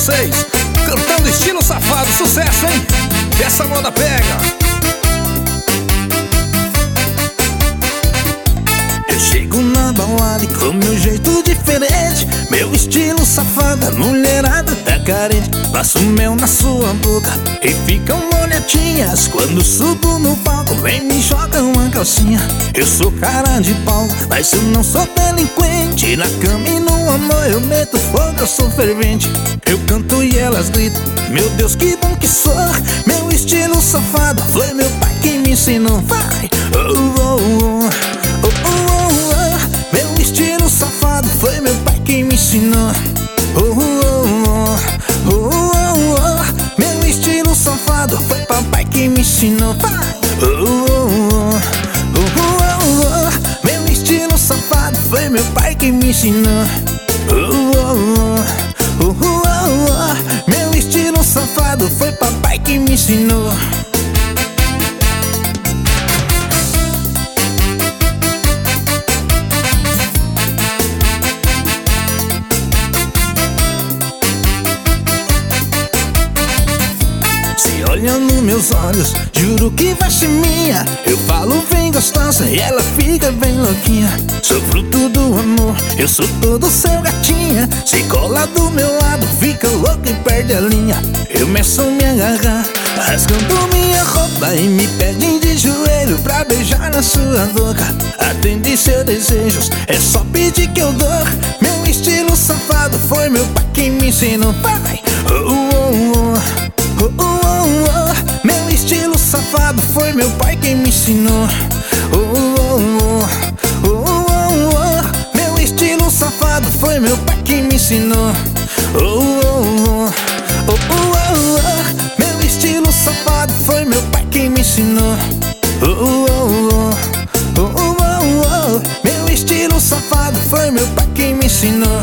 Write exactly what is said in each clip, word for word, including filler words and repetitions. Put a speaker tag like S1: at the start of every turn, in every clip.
S1: vocês, cantando estilo safado, sucesso, hein? Essa moda pega.
S2: Eu chego na balada e com meu jeito diferente, meu estilo safado, a mulherada tá carente. Passo mel na sua boca e ficam molhadinhas. Quando subo no palco, vem me joga uma calcinha. Eu sou cara de pau, mas eu não sou delinquente. Na cama e no amor eu meto fogo, eu sou fervente. Eu canto e elas gritam, meu Deus que bom que sou. Meu estilo safado foi meu pai que me ensinou. Vai! Oh, oh, oh, oh, oh, oh. Meu estilo safado foi meu pai que me ensinou. Oh, oh, oh, oh, oh, oh. Meu estilo safado foi papai que me ensinou. Vai! Oh, oh, oh, oh, oh, oh. Meu estilo safado foi meu pai que me ensinou. Oh, oh, oh, oh, oh, oh. Meu estilo safado foi papai que me ensinou. Olha nos meus olhos, juro que vai ser minha. Eu falo bem gostosa e ela fica bem louquinha. Sou fruto do amor, eu sou todo seu gatinha. Se cola do meu lado, fica louca e perde a linha. Eu meço a me agarrar, rasgando minha roupa e me pedem de joelho pra beijar na sua boca. Atende seus desejos, é só pedir que eu dou. Meu estilo safado foi meu pai que me ensinou. Vai! Oh, oh, oh. Oh, oh, oh, oh. Meu estilo safado foi meu pai quem me ensinou. Oh, oh, oh. Oh, oh, oh. Meu estilo safado foi meu pai quem me ensinou. Oh, oh, oh. Oh, oh, oh. Meu estilo safado foi meu pai quem me ensinou. Oh, oh, oh. Oh, oh, oh. Meu estilo safado foi meu pai quem me ensinou.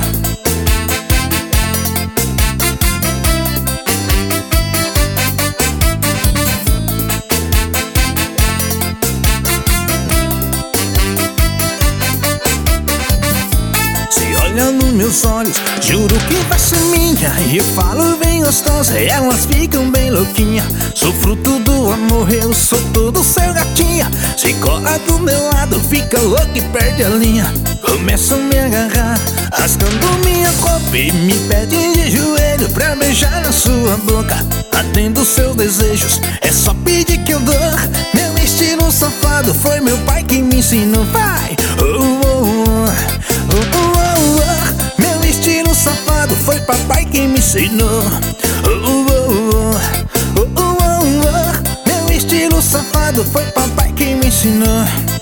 S2: Olha nos meus olhos, juro que vai ser minha. E eu falo bem gostosa e elas ficam bem louquinha. Sou fruto do amor, eu sou todo seu gatinha. Se cola do meu lado, fica louca e perde a linha. Começa a me agarrar, rasgando minha roupa e me pede de joelho pra beijar na sua boca. Atendo seus desejos, é só pedir que eu dou. Meu estilo safado foi meu pai que me ensinou. Vai! Oh, oh, oh. Oh, oh, oh, oh. Meu estilo safado foi papai que me ensinou. Oh, oh, oh. Oh, oh, oh, oh. Meu estilo safado foi papai que me ensinou.